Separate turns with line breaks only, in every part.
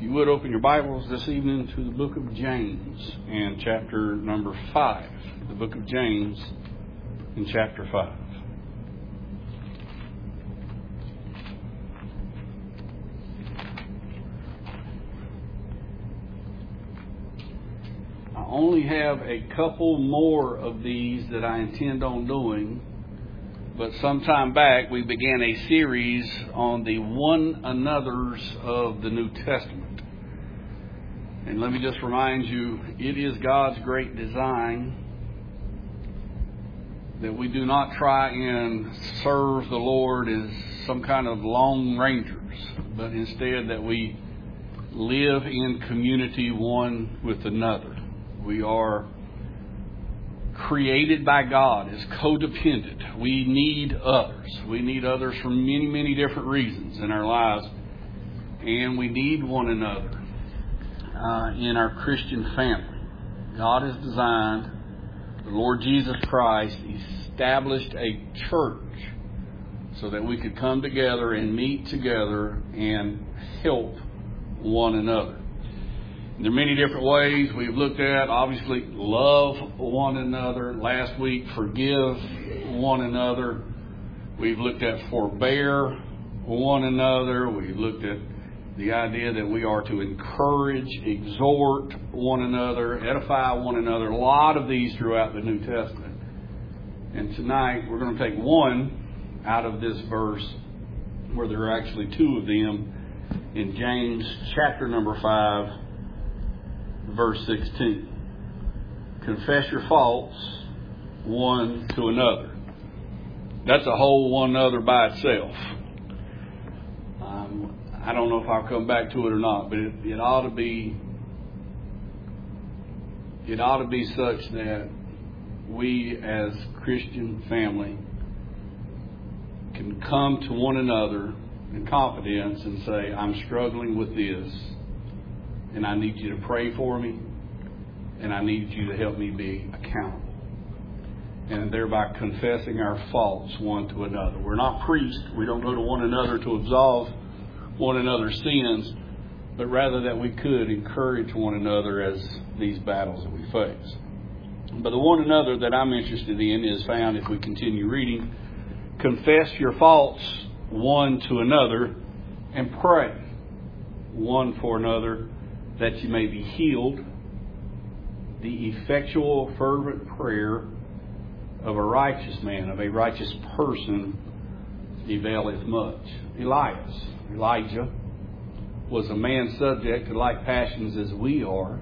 you would open your Bibles this evening to the book of James and chapter number 5. The book of James in chapter 5. I only have a couple more of these that I intend on doing, but sometime back we began a series on the one another's of the New Testament. And let me just remind you, it is God's great design that we do not try and serve the Lord as some kind of lone rangers, but instead that we live in community one with another. We are created by God as codependent. We need others. We need others for many, many different reasons in our lives. And we need one another in our Christian family. God has designed, the Lord Jesus Christ established a church so that we could come together and meet together and help one another. There are many different ways we've looked at. Obviously, love one another. Last week, forgive one another. We've looked at forbear one another. We've looked at the idea that we are to encourage, exhort one another, edify one another. A lot of these throughout the New Testament. And tonight, we're going to take one out of this verse where there are actually two of them in James chapter number 5. Verse 16. Confess your faults one to another. That's a whole one another by itself. I don't know if I'll come back to it or not, but it ought to be such that we as Christian family can come to one another in confidence and say, I'm struggling with this, and I need you to pray for me, and I need you to help me be accountable. And thereby confessing our faults one to another. We're not priests. We don't go to one another to absolve one another's sins, but rather that we could encourage one another as these battles that we face. But the one another that I'm interested in is found, if we continue reading, confess your faults one to another and pray one for another, that you may be healed. The effectual, fervent prayer of a righteous man, of a righteous person, availeth much. Elijah was a man subject to like passions as we are.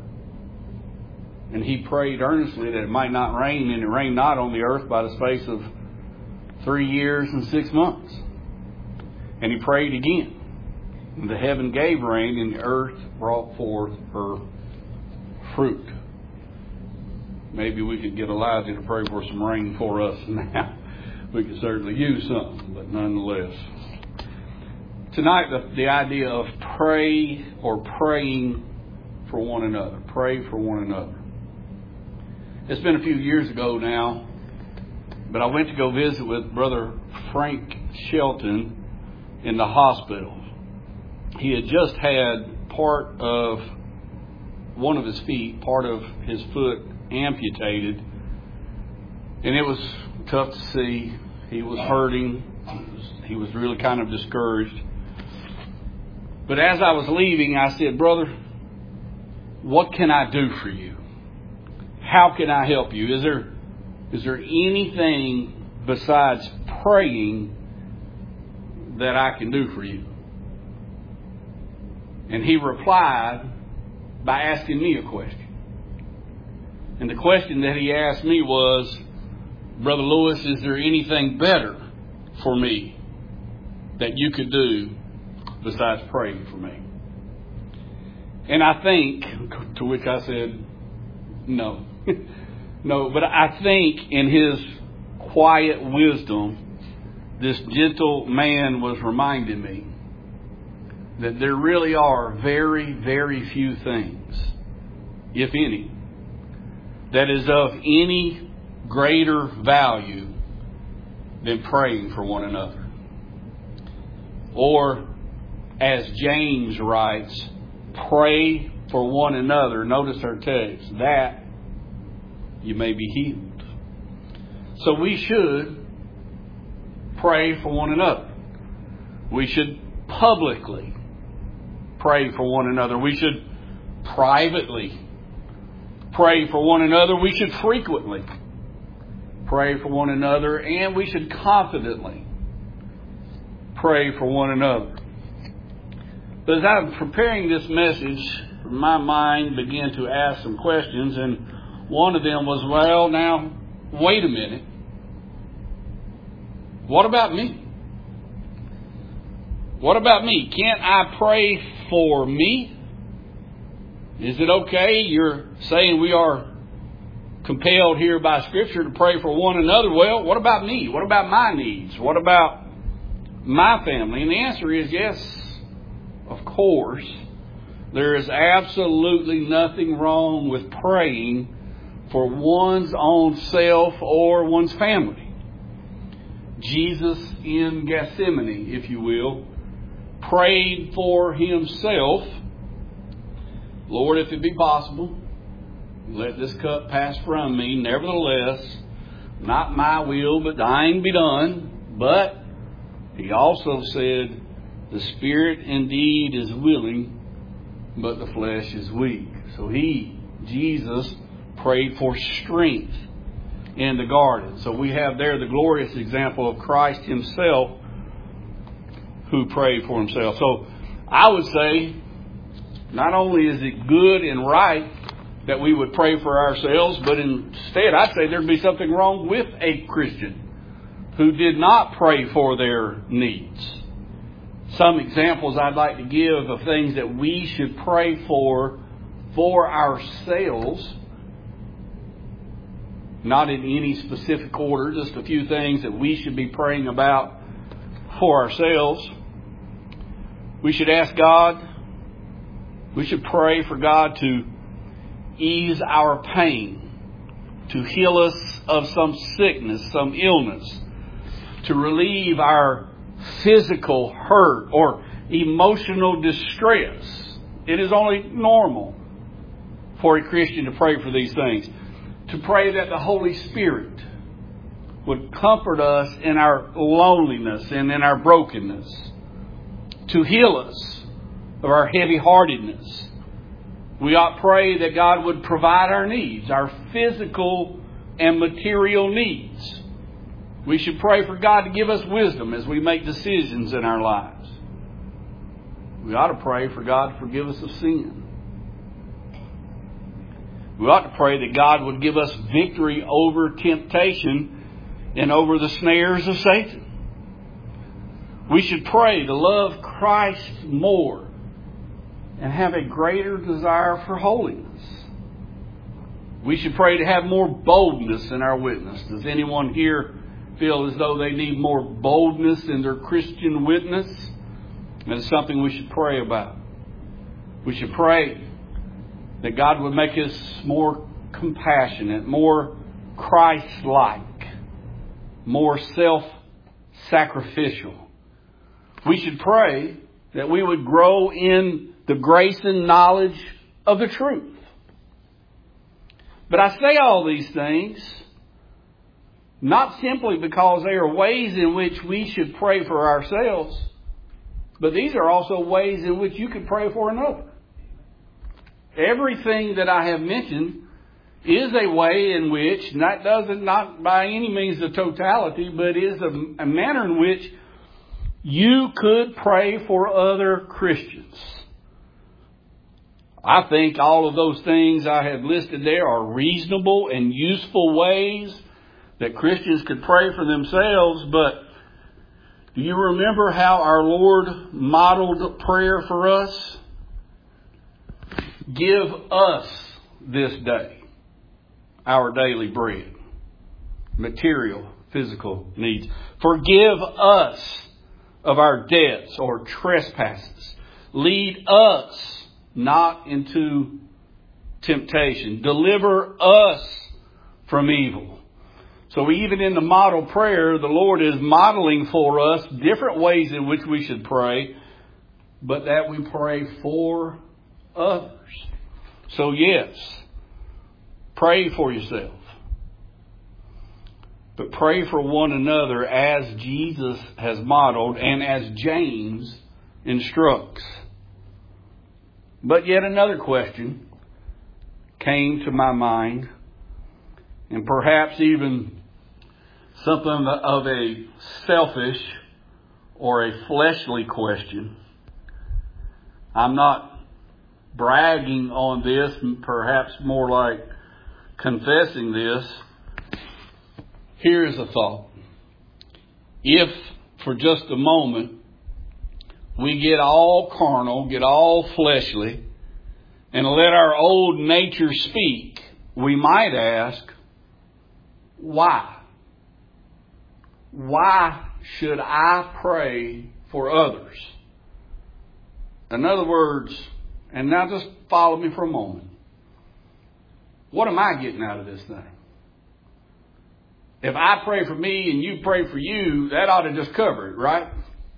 And he prayed earnestly that it might not rain, and it rained not on the earth by the space of 3 years and 6 months. And he prayed again. The heaven gave rain, and the earth brought forth her fruit. Maybe we could get Elijah to pray for some rain for us now. We could certainly use some, but nonetheless. Tonight, the idea of pray or praying for one another. Pray for one another. It's been a few years ago now, but I went to go visit with Brother Frank Shelton in the hospital. He had just had part of one of his feet, part of his foot amputated. And it was tough to see. He was hurting. He was really kind of discouraged. But as I was leaving, I said, Brother, what can I do for you? How can I help you? Is there anything besides praying that I can do for you? And he replied by asking me a question. And the question that he asked me was, Brother Lewis, is there anything better for me that you could do besides praying for me? And I think, to which I said, no. No, but I think in his quiet wisdom, this gentle man was reminding me that there really are very, very few things, if any, that is of any greater value than praying for one another. Or, as James writes, pray for one another. Notice our text, that you may be healed. So we should pray for one another. We should publicly pray for one another. We should privately pray for one another. We should frequently pray for one another. And we should confidently pray for one another. But as I'm preparing this message, my mind began to ask some questions. And one of them was, well, now, wait a minute. What about me? What about me? Can't I pray for me? Is it okay? You're saying we are compelled here by Scripture to pray for one another. Well, what about me? What about my needs? What about my family? And the answer is yes, of course. There is absolutely nothing wrong with praying for one's own self or one's family. Jesus in Gethsemane, if you will, prayed for himself. Lord, if it be possible, let this cup pass from me. Nevertheless, not my will, but thine be done. But he also said, the spirit indeed is willing, but the flesh is weak. So Jesus, prayed for strength in the garden. So we have there the glorious example of Christ himself who prayed for himself. So I would say, not only is it good and right that we would pray for ourselves, but instead I'd say there'd be something wrong with a Christian who did not pray for their needs. Some examples I'd like to give of things that we should pray for ourselves. Not in any specific order, just a few things that we should be praying about for ourselves. We should ask God, we should pray for God to ease our pain, to heal us of some sickness, some illness, to relieve our physical hurt or emotional distress. It is only normal for a Christian to pray for these things. To pray that the Holy Spirit would comfort us in our loneliness and in our brokenness. To heal us of our heavy-heartedness. We ought to pray that God would provide our needs, our physical and material needs. We should pray for God to give us wisdom as we make decisions in our lives. We ought to pray for God to forgive us of sin. We ought to pray that God would give us victory over temptation and over the snares of Satan. We should pray to love Christ more and have a greater desire for holiness. We should pray to have more boldness in our witness. Does anyone here feel as though they need more boldness in their Christian witness? That is something we should pray about. We should pray that God would make us more compassionate, more Christ-like, more self-sacrificial. We should pray that we would grow in the grace and knowledge of the truth. But I say all these things not simply because they are ways in which we should pray for ourselves, but these are also ways in which you can pray for another. Everything that I have mentioned is a way in which, and that doesn't not by any means the totality, but is a manner in which you could pray for other Christians. I think all of those things I have listed there are reasonable and useful ways that Christians could pray for themselves, but do you remember how our Lord modeled prayer for us? Give us this day our daily bread. Material, physical needs. Forgive us of our debts or trespasses. Lead us not into temptation. Deliver us from evil. So even in the model prayer, the Lord is modeling for us different ways in which we should pray, but that we pray for others. So yes, pray for yourself. But pray for one another as Jesus has modeled and as James instructs. But yet another question came to my mind, and perhaps even something of a selfish or a fleshly question. I'm not bragging on this, perhaps more like confessing this. Here's a thought. If for just a moment we get all carnal, get all fleshly, and let our old nature speak, we might ask, why? Why should I pray for others? In other words, and now just follow me for a moment. What am I getting out of this thing? If I pray for me and you pray for you, that ought to just cover it, right?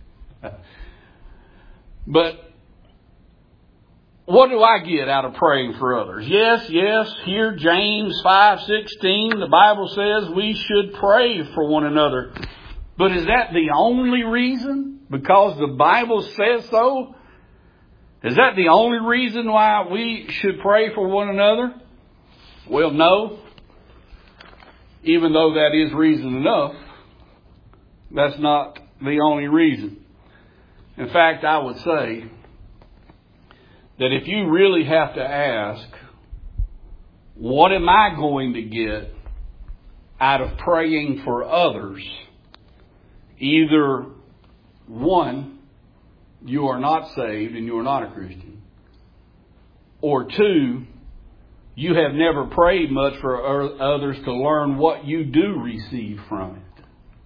But what do I get out of praying for others? Yes, here James 5:16, the Bible says we should pray for one another. But is that the only reason? Because the Bible says so? Is that the only reason why we should pray for one another? Well, no. Even though that is reason enough, that's not the only reason. In fact, I would say that if you really have to ask, what am I going to get out of praying for others? Either one, you are not saved and you are not a Christian. Or two, you have never prayed much for others to learn what you do receive from it.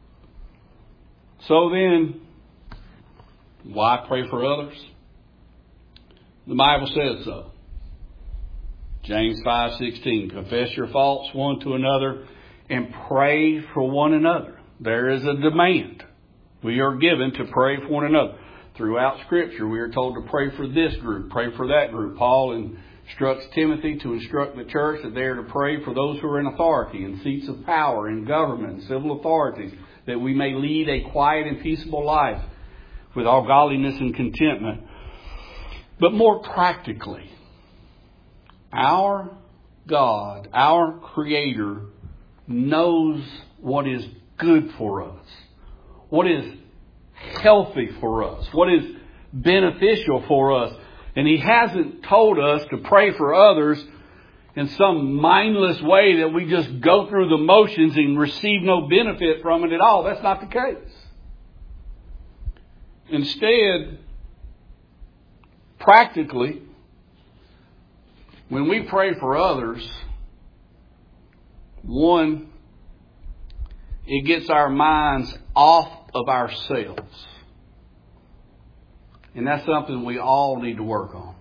So then, why pray for others? The Bible says so. James 5:16, confess your faults one to another and pray for one another. There is a demand. We are given to pray for one another. Throughout Scripture, we are told to pray for this group, pray for that group. Paul instructs Timothy to instruct the church that they are to pray for those who are in authority and seats of power in government and civil authorities, that we may lead a quiet and peaceable life with all godliness and contentment. But more practically, our God, our Creator, knows what is good for us, what is healthy for us, what is beneficial for us. And He hasn't told us to pray for others in some mindless way that we just go through the motions and receive no benefit from it at all. That's not the case. Instead, practically, when we pray for others, one, it gets our minds off of ourselves. And that's something we all need to work on.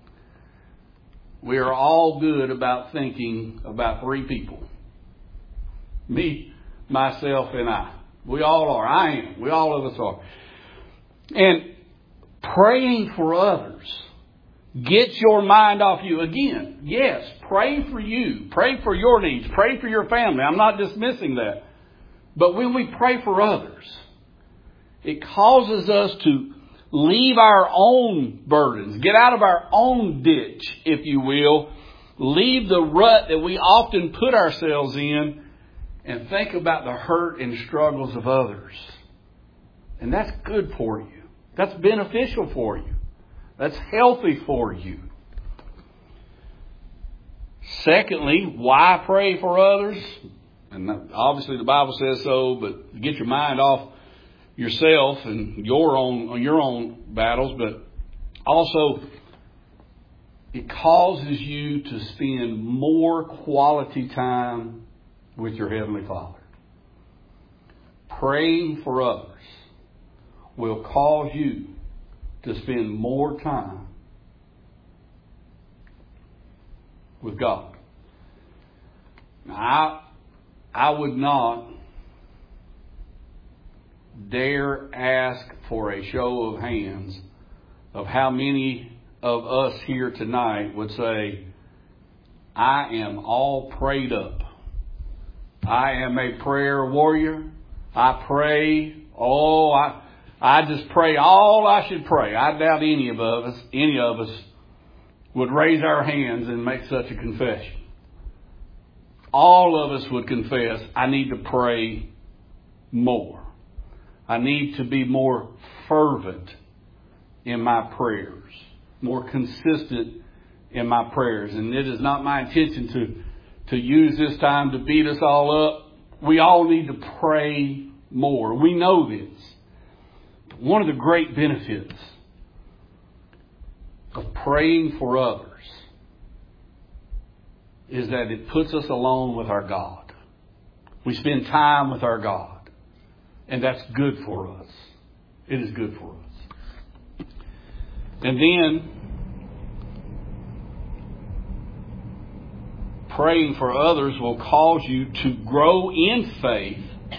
We are all good about thinking about three people. Me, myself, and I. We all are. I am. We all of us are. And praying for others gets your mind off you. Again, yes, pray for you. Pray for your needs. Pray for your family. I'm not dismissing that. But when we pray for others, it causes us to leave our own burdens, get out of our own ditch, if you will, leave the rut that we often put ourselves in, and think about the hurt and struggles of others. And that's good for you. That's beneficial for you. That's healthy for you. Secondly, why pray for others? And obviously the Bible says so, but get your mind off yourself and your own battles, but also it causes you to spend more quality time with your Heavenly Father. Praying for others will cause you to spend more time with God. Now, I would not dare ask for a show of hands of how many of us here tonight would say, I am all prayed up. I am a prayer warrior. I pray. I just pray all I should pray. I doubt any of us would raise our hands and make such a confession. All of us would confess, I need to pray more. I need to be more fervent in my prayers, more consistent in my prayers. And it is not my intention to use this time to beat us all up. We all need to pray more. We know this. But one of the great benefits of praying for others is that it puts us alone with our God. We spend time with our God. And that's good for us. It is good for us. And then, praying for others will cause you to grow in faith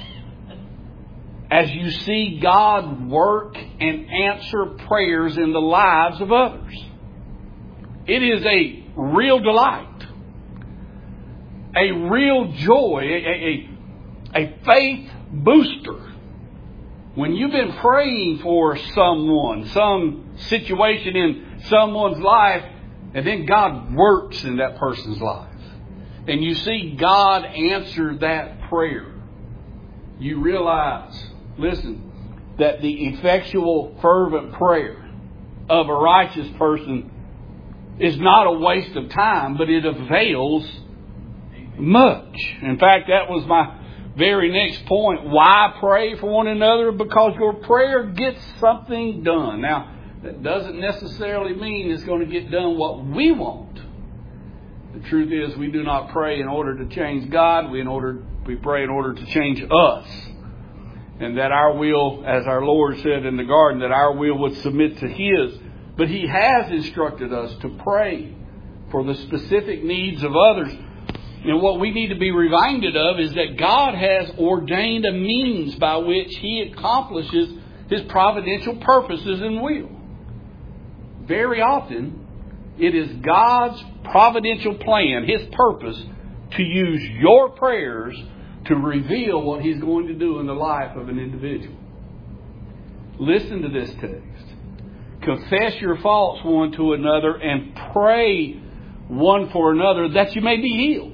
as you see God work and answer prayers in the lives of others. It is a real delight, a real joy, a faith booster. When you've been praying for someone, some situation in someone's life, and then God works in that person's life, and you see God answer that prayer, you realize, listen, that the effectual, fervent prayer of a righteous person is not a waste of time, but it avails much. In fact, that was my very next point. Why pray for one another? Because your prayer gets something done. Now, that doesn't necessarily mean it's going to get done what we want. The truth is, we do not pray in order to change God. We pray in order to change us. And that our will, as our Lord said in the garden, that our will would submit to His. But He has instructed us to pray for the specific needs of others. And what we need to be reminded of is that God has ordained a means by which He accomplishes His providential purposes and will. Very often, it is God's providential plan, His purpose, to use your prayers to reveal what He's going to do in the life of an individual. Listen to this text. Confess your faults one to another and pray one for another that you may be healed.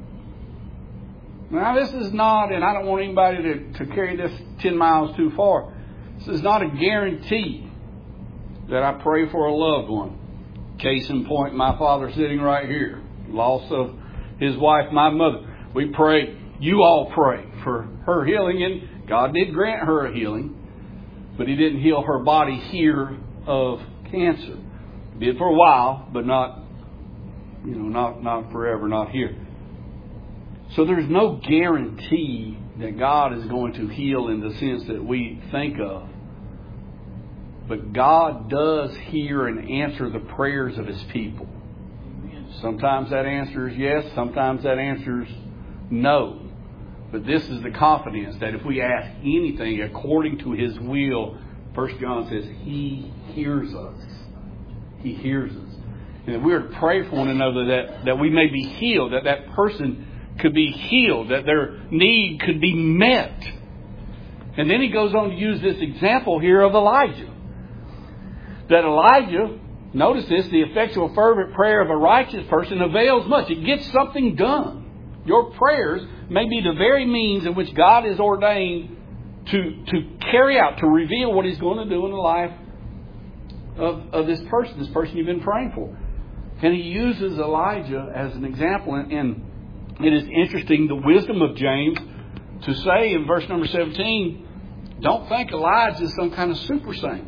Now, this is not, and I don't want anybody to carry this 10 miles too far. This is not a guarantee that I pray for a loved one. Case in point, my father sitting right here. Loss of his wife, my mother. We pray, you all pray for her healing, and God did grant her a healing, but He didn't heal her body here of cancer. He did for a while, but not forever, not here. So there's no guarantee that God is going to heal in the sense that we think of. But God does hear and answer the prayers of His people. Sometimes that answer is yes, sometimes that answer is no. But this is the confidence that if we ask anything according to His will, 1 John says He hears us. He hears us. And if we are to pray for one another that we may be healed, that person could be healed, that their need could be met. And then he goes on to use this example here of Elijah. That Elijah, notice this, the effectual fervent prayer of a righteous person avails much. It gets something done. Your prayers may be the very means in which God is ordained to carry out, to reveal what He's going to do in the life of this person you've been praying for. And he uses Elijah as an example. And it is interesting, the wisdom of James, to say in verse number 17, don't think Elijah is some kind of super saint.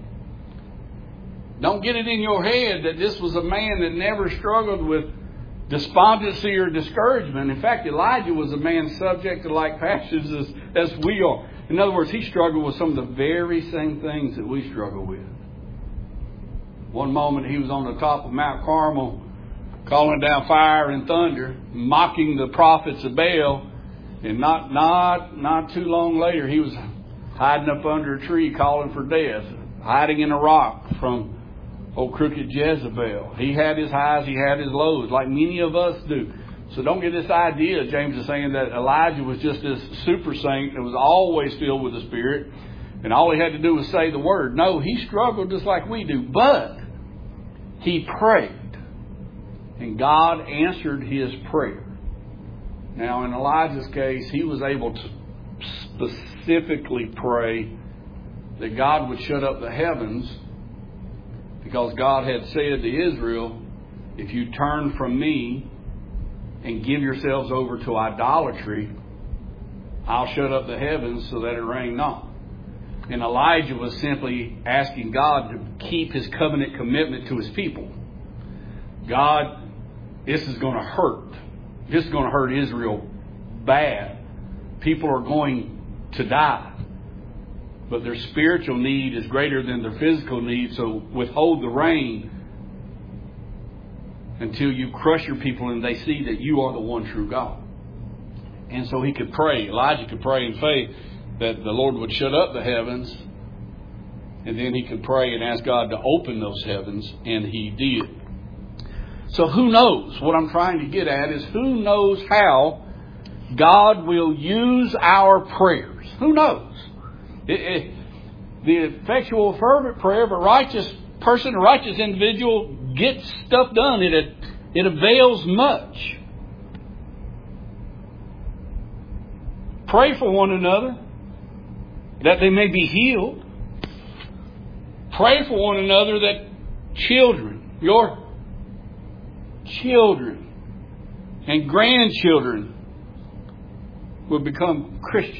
Don't get it in your head that this was a man that never struggled with despondency or discouragement. In fact, Elijah was a man subject to like passions as we are. In other words, he struggled with some of the very same things that we struggle with. One moment he was on the top of Mount Carmel, calling down fire and thunder, mocking the prophets of Baal. And not too long later, he was hiding up under a tree calling for death, hiding in a rock from Old crooked Jezebel. He had his highs, he had his lows, like many of us do. So don't get this idea, James is saying, that Elijah was just this super saint that was always filled with the Spirit, and all he had to do was say the word. No, he struggled just like we do, but he prayed, and God answered his prayer. Now, in Elijah's case, he was able to specifically pray that God would shut up the heavens, because God had said to Israel, if you turn from me and give yourselves over to idolatry, I'll shut up the heavens so that it rain not. And Elijah was simply asking God to keep his covenant commitment to his people. God, this is going to hurt. This is going to hurt Israel bad. People are going to die. But their spiritual need is greater than their physical need, so withhold the rain until you crush your people and they see that you are the one true God. And so he could pray. Elijah could pray in faith that the Lord would shut up the heavens, and then he could pray and ask God to open those heavens, and he did. So who knows? What I'm trying to get at is, who knows how God will use our prayers? Who knows? The effectual, fervent prayer of a righteous person, a righteous individual, gets stuff done. It avails much. Pray for one another that they may be healed. Pray for one another that your children and grandchildren will become Christians.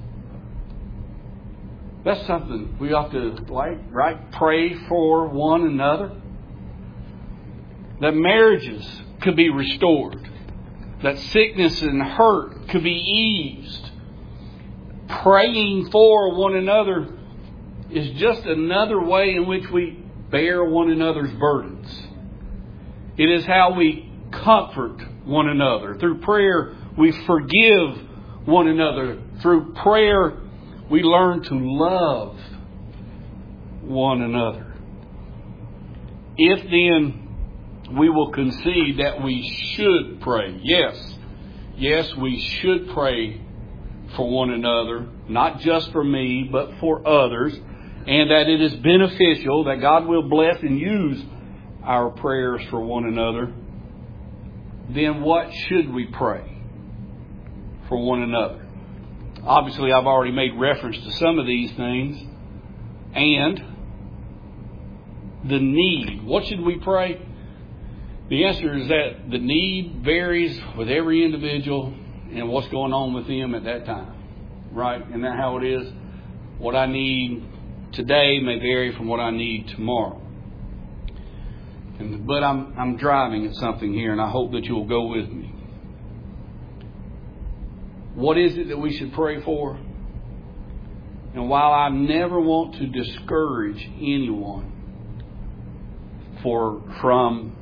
That's something we ought to right? Pray for one another. That marriages could be restored. That sickness and hurt could be eased. Praying for one another is just another way in which we bear one another's burdens. It is how we comfort one another. Through prayer, we forgive one another. Through prayer, we learn to love one another. If then we will concede that we should pray. Yes, we should pray for one another, not just for me, but for others, and that it is beneficial, that God will bless and use our prayers for one another. Then what should we pray for one another? Obviously, I've already made reference to some of these things. And the need. What should we pray? The answer is that the need varies with every individual and what's going on with them at that time. Right? Isn't that how it is? What I need today may vary from what I need tomorrow. But I'm driving at something here, and I hope that you'll go with me. What is it that we should pray for? And while I never want to discourage anyone from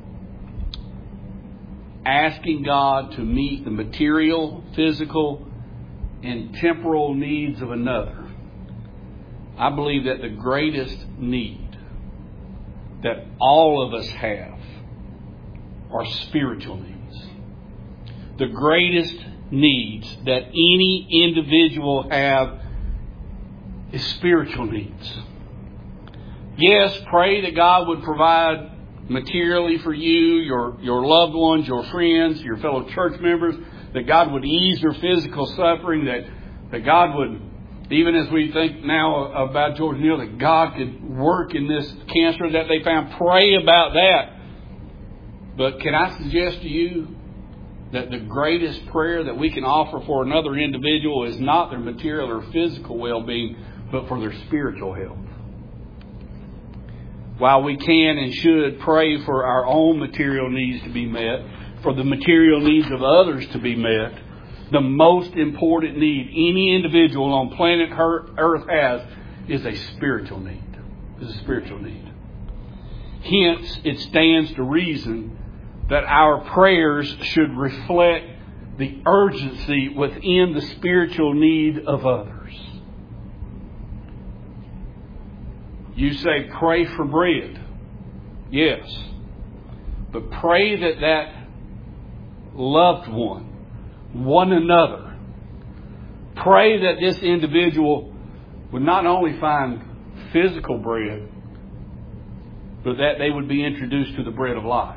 asking God to meet the material, physical, and temporal needs of another, I believe that the greatest need that all of us have are spiritual needs. The greatest needs that any individual have is spiritual needs. Yes, pray that God would provide materially for you, your loved ones, your friends, your fellow church members, that God would ease their physical suffering, that God would, even as we think now about George Neal, that God could work in this cancer that they found. Pray about that. But can I suggest to you that the greatest prayer that we can offer for another individual is not their material or physical well-being, but for their spiritual health. While we can and should pray for our own material needs to be met, for the material needs of others to be met, the most important need any individual on planet Earth has is a spiritual need. Is a spiritual need. Hence, it stands to reason that our prayers should reflect the urgency within the spiritual need of others. You say, pray for bread. Yes. But pray that that loved one another, pray that this individual would not only find physical bread, but that they would be introduced to the bread of life.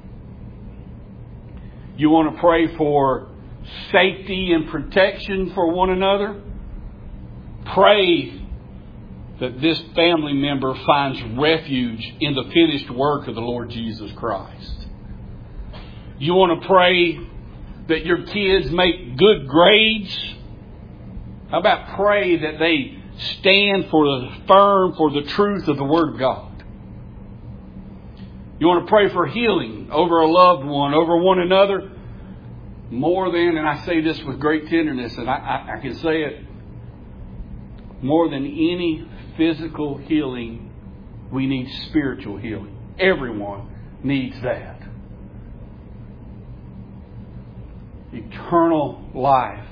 You want to pray for safety and protection for one another? Pray that this family member finds refuge in the finished work of the Lord Jesus Christ. You want to pray that your kids make good grades? How about pray that they stand firm for the truth of the Word of God? You want to pray for healing over a loved one, over one another? More than, and I say this with great tenderness, and I can say it, more than any physical healing, we need spiritual healing. Everyone needs that. Eternal life.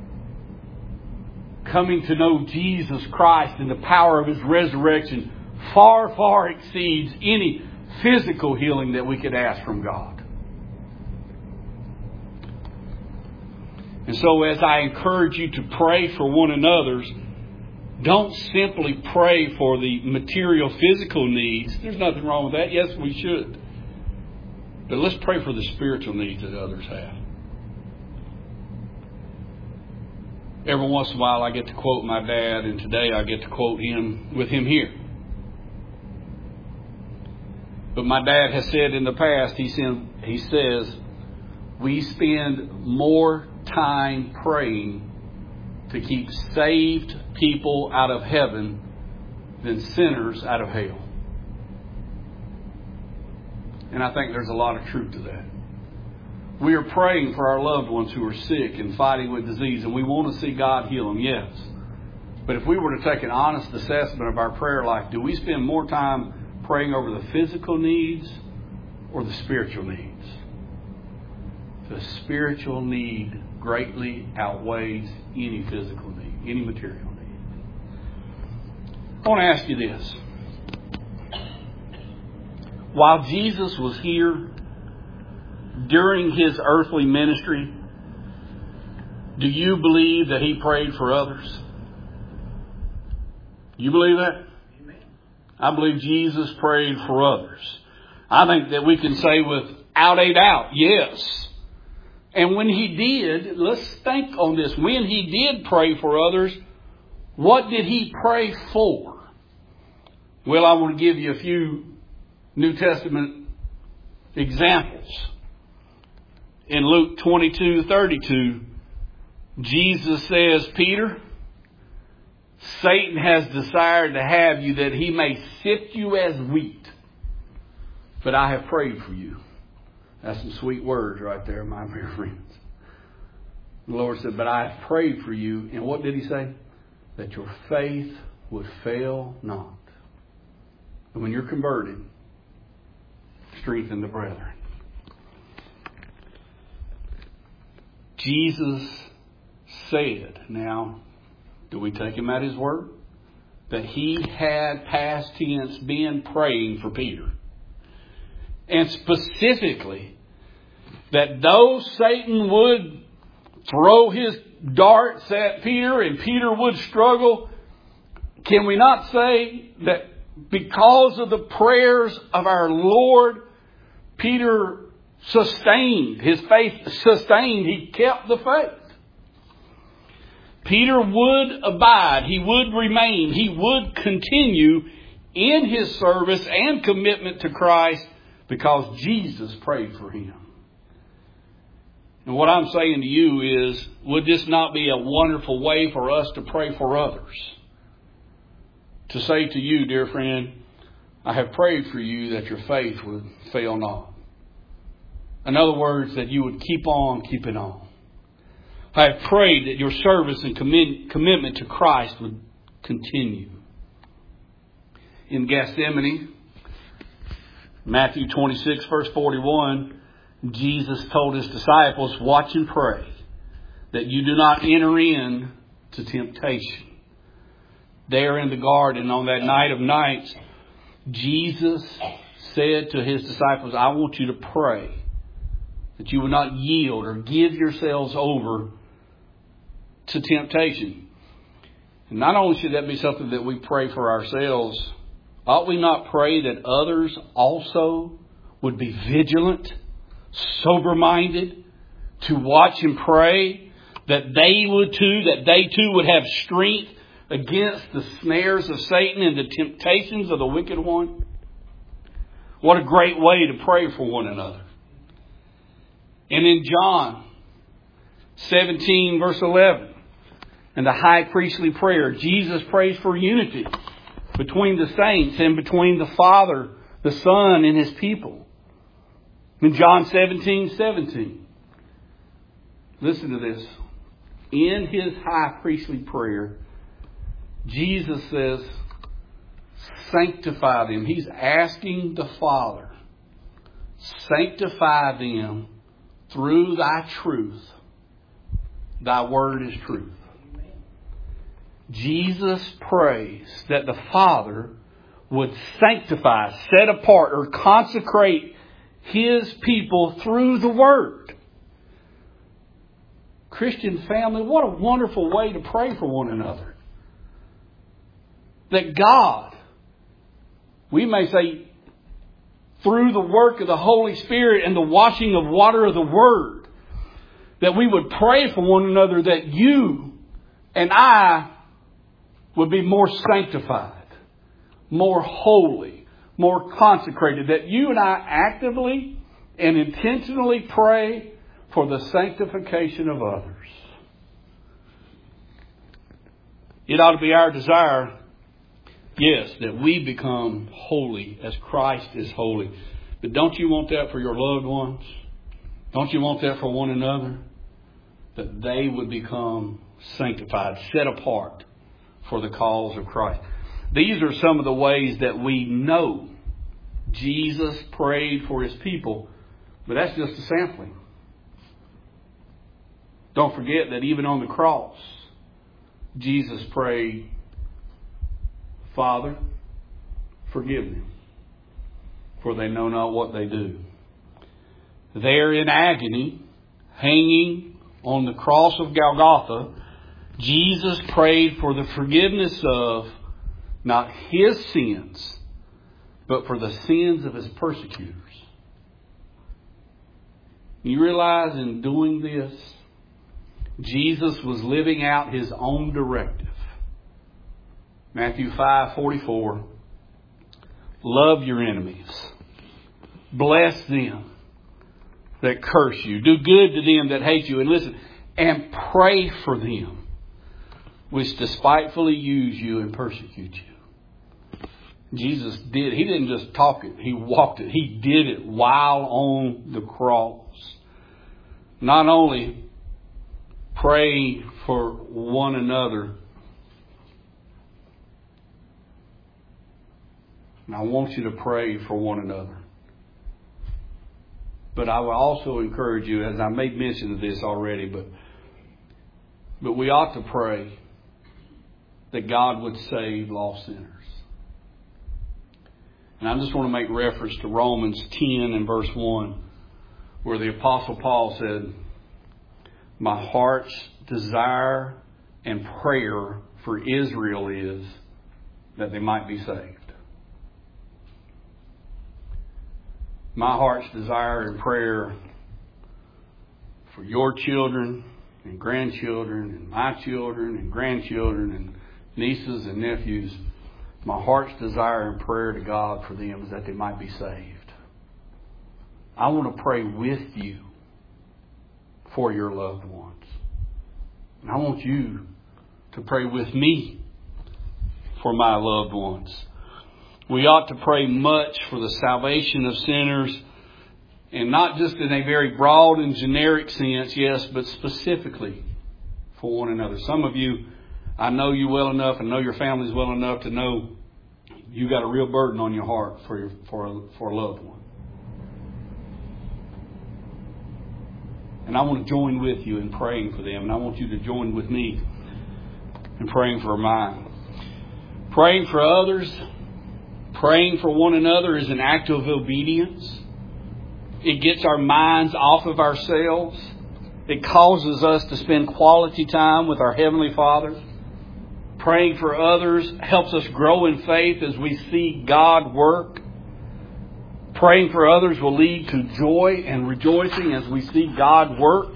Coming to know Jesus Christ and the power of His resurrection far, far exceeds any physical healing that we could ask from God. And so as I encourage you to pray for one another, don't simply pray for the material, physical needs. There's nothing wrong with that. Yes, we should. But let's pray for the spiritual needs that others have. Every once in a while I get to quote my dad, and today I get to quote him with him here. But my dad has said in the past, he says, we spend more time praying to keep saved people out of heaven than sinners out of hell. And I think there's a lot of truth to that. We are praying for our loved ones who are sick and fighting with disease, and we want to see God heal them, yes. But if we were to take an honest assessment of our prayer life, do we spend more time praying over the physical needs or the spiritual needs? The spiritual need greatly outweighs any physical need, any material need. I want to ask you this. While Jesus was here during His earthly ministry, do you believe that He prayed for others? You believe that?
Amen.
I believe Jesus prayed for others. I think that we can say without a doubt, yes. And when He did, let's think on this. When He did pray for others, what did He pray for? Well, I want to give you a few New Testament examples. In Luke 22:32, Jesus says, Peter, Satan has desired to have you that he may sift you as wheat. But I have prayed for you. That's some sweet words right there, my dear friends. The Lord said, but I have prayed for you. And what did He say? That your faith would fail not. And when you're converted, strengthen the brethren. Jesus said, now, do we take Him at His word? That He had past tense been praying for Peter. And specifically, that though Satan would throw his darts at Peter and Peter would struggle, can we not say that because of the prayers of our Lord, Peter sustained, his faith sustained, he kept the faith. Peter would abide, he would remain, he would continue in his service and commitment to Christ because Jesus prayed for him. And what I'm saying to you is, would this not be a wonderful way for us to pray for others? To say to you, dear friend, I have prayed for you that your faith would fail not. In other words, that you would keep on keeping on. I have prayed that your service and commitment to Christ would continue. In Gethsemane, Matthew 26, verse 41, Jesus told His disciples, watch and pray that you do not enter in to temptation. There in the garden on that night of nights, Jesus said to His disciples, I want you to pray that you will not yield or give yourselves over to temptation. And not only should that be something that we pray for ourselves, ought we not pray that others also would be vigilant, sober-minded, to watch and pray, that they too would have strength against the snares of Satan and the temptations of the wicked one? What a great way to pray for one another. And in John 17, verse 11, in the high priestly prayer, Jesus prays for unity between the saints and between the Father, the Son, and His people. In John 17:17, listen to this. In His high priestly prayer, Jesus says, sanctify them. He's asking the Father, sanctify them through Thy truth. Thy word is truth. Jesus prays that the Father would sanctify, set apart, or consecrate His people through the Word. Christian family, what a wonderful way to pray for one another. That God, we may say, through the work of the Holy Spirit and the washing of water of the Word, that we would pray for one another that you and I would be more sanctified, more holy, more consecrated. That you and I actively and intentionally pray for the sanctification of others. It ought to be our desire, yes, that we become holy as Christ is holy. But don't you want that for your loved ones? Don't you want that for one another? That they would become sanctified, set apart for the cause of Christ. These are some of the ways that we know Jesus prayed for His people, but that's just a sampling. Don't forget that even on the cross, Jesus prayed, Father, forgive them, for they know not what they do. There in agony, hanging on the cross of Golgotha, Jesus prayed for the forgiveness of not His sins, but for the sins of His persecutors. You realize in doing this, Jesus was living out His own directive. Matthew 5:44. Love your enemies. Bless them that curse you. Do good to them that hate you. And listen, and pray for them which despitefully use you and persecute you. Jesus did. He didn't just talk it. He walked it. He did it while on the cross. Not only pray for one another. And I want you to pray for one another. But I will also encourage you, as I made mention of this already, but we ought to pray that God would save lost sinners. And I just want to make reference to Romans 10 and verse 1, where the Apostle Paul said, my heart's desire and prayer for Israel is that they might be saved. My heart's desire and prayer for your children and grandchildren and my children and grandchildren and nieces and nephews, my heart's desire and prayer to God for them is that they might be saved. I want to pray with you for your loved ones. And I want you to pray with me for my loved ones. We ought to pray much for the salvation of sinners, and not just in a very broad and generic sense, yes, but specifically for one another. Some of you, I know you well enough and know your families well enough to know you got a real burden on your heart for a loved one. And I want to join with you in praying for them, and I want you to join with me in praying for mine. Praying for others, Praying for one another is an act of obedience. It gets our minds off of ourselves. It causes us to spend quality time with our Heavenly Father. Praying for others helps us grow in faith as we see God work. Praying for others will lead to joy and rejoicing as we see God work.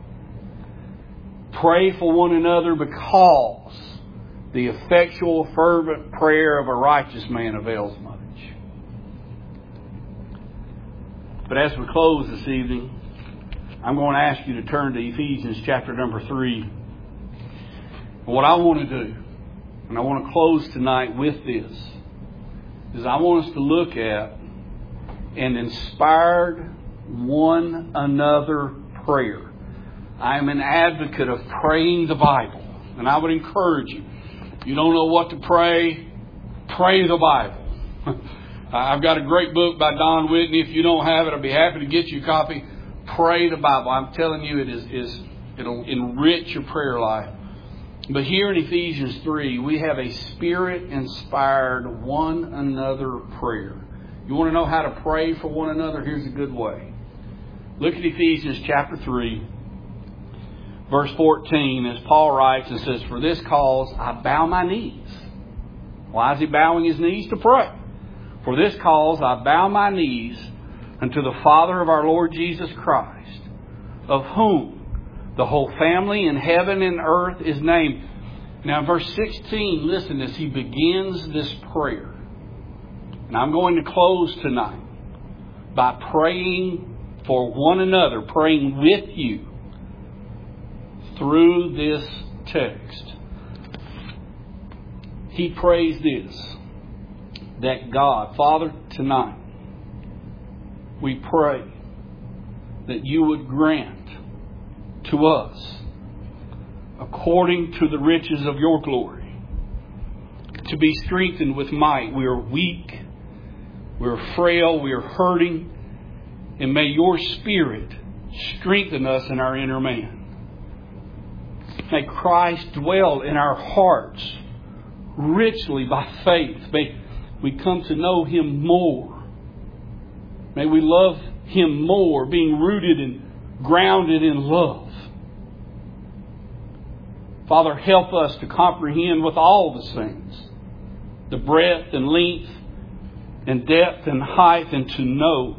Pray for one another because the effectual, fervent prayer of a righteous man avails much. But as we close this evening, I'm going to ask you to turn to Ephesians chapter number 3. And what I want to do, and I want to close tonight with this, is I want us to look at an inspired one another prayer. I am an advocate of praying the Bible. And I would encourage you, if you don't know what to pray, pray the Bible. I've got a great book by Don Whitney. If you don't have it, I'd be happy to get you a copy. Pray the Bible. I'm telling you, it'll enrich your prayer life. But here in Ephesians 3, we have a Spirit-inspired one another prayer. You want to know how to pray for one another? Here's a good way. Look at Ephesians chapter 3, verse 14, as Paul writes and says, "For this cause I bow my knees." Why is he bowing his knees? To pray. "For this cause I bow my knees unto the Father of our Lord Jesus Christ, of whom the whole family in heaven and earth is named." Now in verse 16, listen as he begins this prayer. And I'm going to close tonight by praying for one another, praying with you through this text. He prays this, that God, Father, tonight, we pray that you would grant to us, according to the riches of your glory, to be strengthened with might. We are weak, we are frail, we are hurting, and may your Spirit strengthen us in our inner man. May Christ dwell in our hearts richly by faith. May we come to know Him more. May we love Him more, being rooted and grounded in love. Father, help us to comprehend with all the saints the breadth and length and depth and height, and to know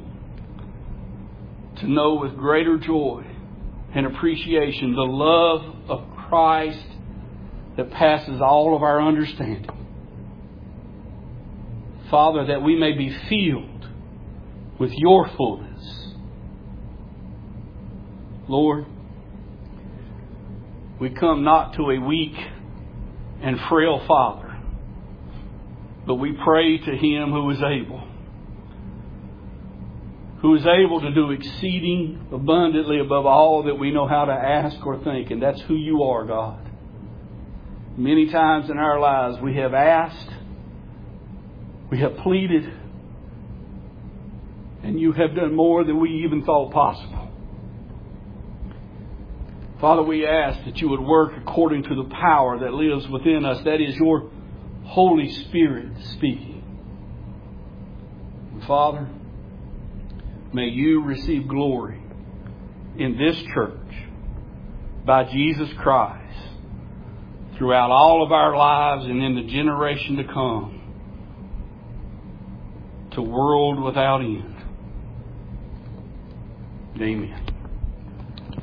with greater joy and appreciation the love of Christ that passes all of our understanding. Father, that we may be filled with your fullness. Lord, we come not to a weak and frail Father, but we pray to Him who is able to do exceeding abundantly above all that we know how to ask or think. And that's who you are, God. Many times in our lives we have asked, we have pleaded, and you have done more than we even thought possible. Father, we ask that you would work according to the power that lives within us. That is your Holy Spirit speaking. And Father, may you receive glory in this church by Jesus Christ throughout all of our lives and in the generation to come, to world without end. Amen.